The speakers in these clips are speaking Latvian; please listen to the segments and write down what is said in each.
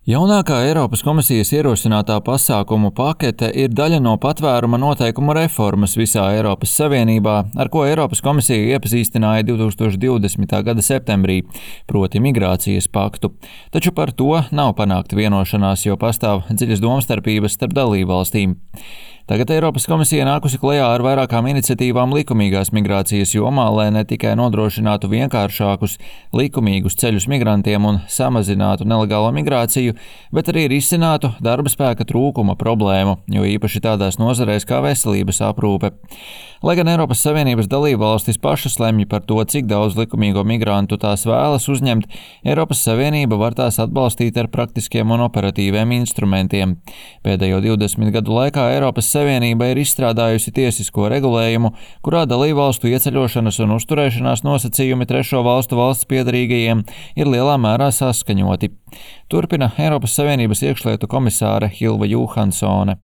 Jaunākā Eiropas komisijas ierosinātā pasākumu pakete ir daļa no patvēruma noteikumu reformas visā Eiropas Savienībā, ar ko Eiropas komisija iepazīstināja 2020. gada septembrī, proti migrācijas paktu. Taču par to nav panākta vienošanās, jo pastāv dziļas domstarpības starp dalībvalstīm. Tagad Eiropas komisija nākusi klajā ar vairākām iniciatīvām likumīgās migrācijas jomā, lai ne tikai nodrošinātu vienkāršākus, likumīgus ceļus migrantiem un samazinātu nelegālo migrāciju, bet arī risinātu darba spēka trūkuma problēmu, jo īpaši tādās nozarēs kā veselības aprūpe. Lai gan Eiropas Savienības dalībvalstis pašas lemj par to, cik daudz likumīgo migrantu tās vēlas uzņemt, Eiropas Savienība var tās atbalstīt ar praktiskiem un operatīviem instrumentiem. Pēdējo 20 gadu laikā Eiropas Savienība ir izstrādājusi tiesisko regulējumu, kurā dalībvalstu ieceļošanas un uzturēšanās nosacījumi trešo valstu valsts piedarīgajiem ir lielā mērā saskaņoti. Turpina Eiropas Savienības iekšlietu komisāre Ylva Johansone.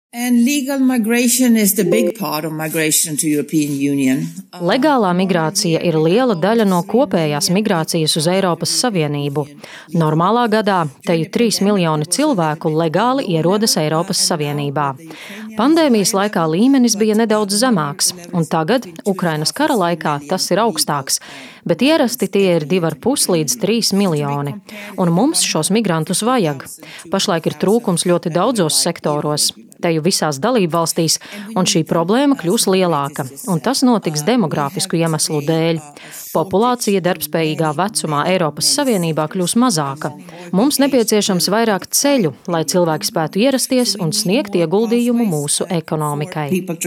Legālā migrācija ir liela daļa no kopējās migrācijas uz Eiropas Savienību. Normālā gadā teju 3 miljoni cilvēku legāli ierodas Eiropas Savienībā. Pandēmijas laikā līmenis bija nedaudz zemāks, un tagad, Ukrainas kara laikā, tas ir augstāks, bet ierasti tie ir 2,5 līdz 3 miljoni. Un mums šos migrantus vajag. Pašlaik ir trūkums ļoti daudzos sektoros, teju visās dalībvalstīs, un šī problēma kļūs lielāka, un tas notiks demogrāfisku iemeslu dēļ. Populācija darbspējīgā vecumā Eiropas Savienībā kļūs mazāka. Mums nepieciešams vairāk ceļu, lai cilvēki spētu ierasties un sniegt ieguldījumu mūsu ekonomikai.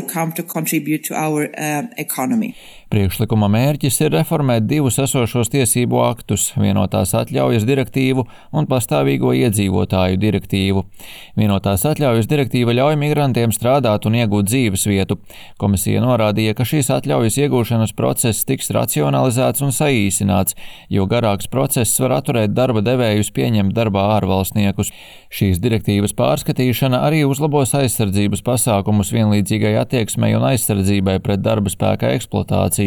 Priekšlikuma mērķis ir reformēt 2 esošos tiesību aktus – vienotās atļaujas direktīvu un pastāvīgo iedzīvotāju direktīvu. Vienotās atļaujas direktīva ļauj migrantiem strādāt un iegūt dzīvesvietu. Komisija norādīja, ka šīs atļaujas iegūšanas process tiks racionalizēts un saīsināts, jo garāks process var atturēt darba devējus pieņemt darbā ārvalstniekus. Šīs direktīvas pārskatīšana arī uzlabos aizsardzības pasākumus vienlīdzīgai attieksmei un aizsardzībai pret darba spēka eksploatāciju.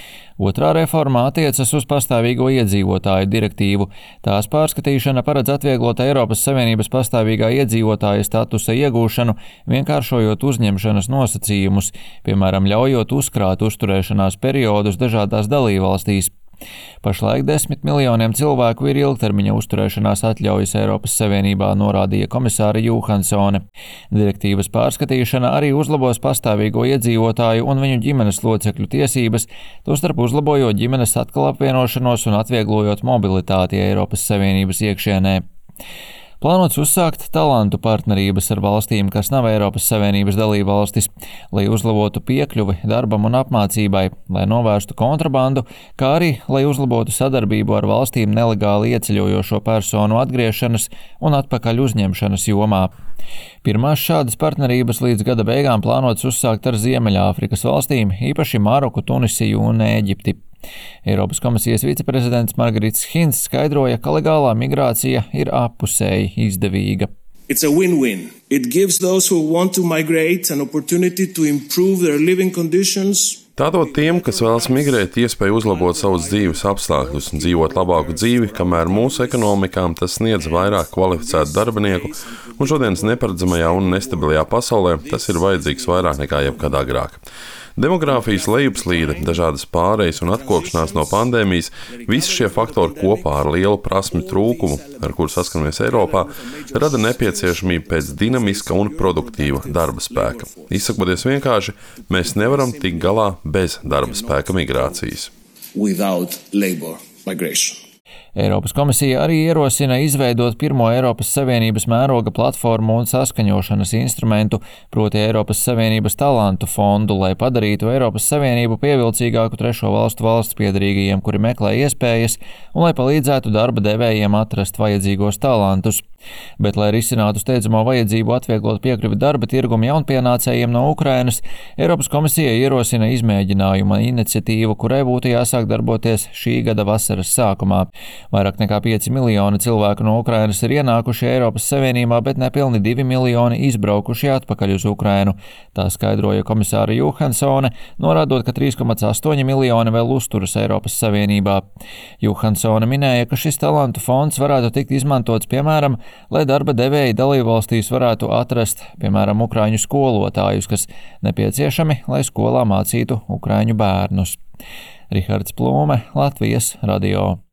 Otrā reforma attiecas uz pastāvīgo iedzīvotāju direktīvu. Tās pārskatīšana paredz atvieglot Eiropas Savienības pastāvīgā iedzīvotāja statusa iegūšanu, vienkāršojot uzņemšanas nosacījumus, piemēram, ļaujot uzkrāt uzturēšanās periodus dažādās dalībvalstīs. Pašlaik 10 miljoniem cilvēku ir ilgtermiņa uzturēšanās atļaujas Eiropas Savienībā, norādīja komisāre Johansone. Direktīvas pārskatīšana arī uzlabos pastāvīgo iedzīvotāju un viņu ģimenes locekļu tiesības, tostarp uzlabojot ģimenes atkal apvienošanos un atvieglojot mobilitāti Eiropas Savienības iekšienē. Plānots uzsākt talantu partnerības ar valstīm, kas nav Eiropas Savienības dalībvalstis, lai uzlabotu piekļuvi darbam un apmācībai, lai novērstu kontrabandu, kā arī, lai uzlabotu sadarbību ar valstīm nelegāli ieceļojošo personu atgriešanas un atpakaļ uzņemšanas jomā. Pirmās šādas partnerības līdz gada beigām plānots uzsākt ar Ziemeļāfrikas valstīm, īpaši Maroku, Tunisiju un Ēģipti. Eiropas komisijas viceprezidents Margarits Hinds skaidroja, ka legālā migrācija ir appusēji izdevīga. It's a win-win. It gives those who want to migrate an opportunity to improve their living conditions. Tā dod tiem, kas vēlas migrēt, iespēju uzlabot savus dzīves apstākļus un dzīvot labāku dzīvi, kamēr mūsu ekonomikām tas sniedz vairāk kvalificētu darbinieku, un šodienas neparedzamajā un nestabilajā pasaulē tas ir vajadzīgs vairāk nekā jebkad agrāk. Demogrāfijas lejupslīde, dažādas pārejas un atkopšanās no pandēmijas, visi šie faktori kopā ar lielu prasmju trūkumu, ar kuru saskaramies Eiropā, rada nepieciešamību pēc dinamiska un produktīva darba spēka. Izsakoties vienkārši, mēs nevaram tikt galā bez darba spēka migrācijas. Eiropas komisija arī ierosina izveidot pirmo Eiropas Savienības mēroga platformu un saskaņošanas instrumentu, proti Eiropas Savienības talantu fondu, lai padarītu Eiropas Savienību pievilcīgāku trešo valstu valsts piedarīgajiem, kuri meklē iespējas, un lai palīdzētu darba devējiem atrast vajadzīgos talantus. Bet, lai risinātu steidzamo vajadzību atvieglot piekļuvi darba tirgumu jaunpienācējiem no Ukrainas, Eiropas komisija ierosina izmēģinājuma iniciatīvu, kurai būtu jāsāk darboties šī gada vasaras sākumā. Vairāk nekā 5 miljoni cilvēku no Ukrainas ir ienākuši Eiropas Savienībā, bet nepilni 2 miljoni izbraukuši atpakaļ uz Ukrainu. Tā skaidroja komisāra Johansone, norādot, ka 3,8 miljoni vēl uzturas Eiropas Savienībā. Johansone minēja, ka šis talantu fonds varētu tikt izmantots, piemēram, lai darba devēji dalībvalstīs varētu atrast, piemēram, ukraiņu skolotājus, kas nepieciešami, lai skolā mācītu ukraiņu bērnus. Rihards Plūme, Latvijas radio.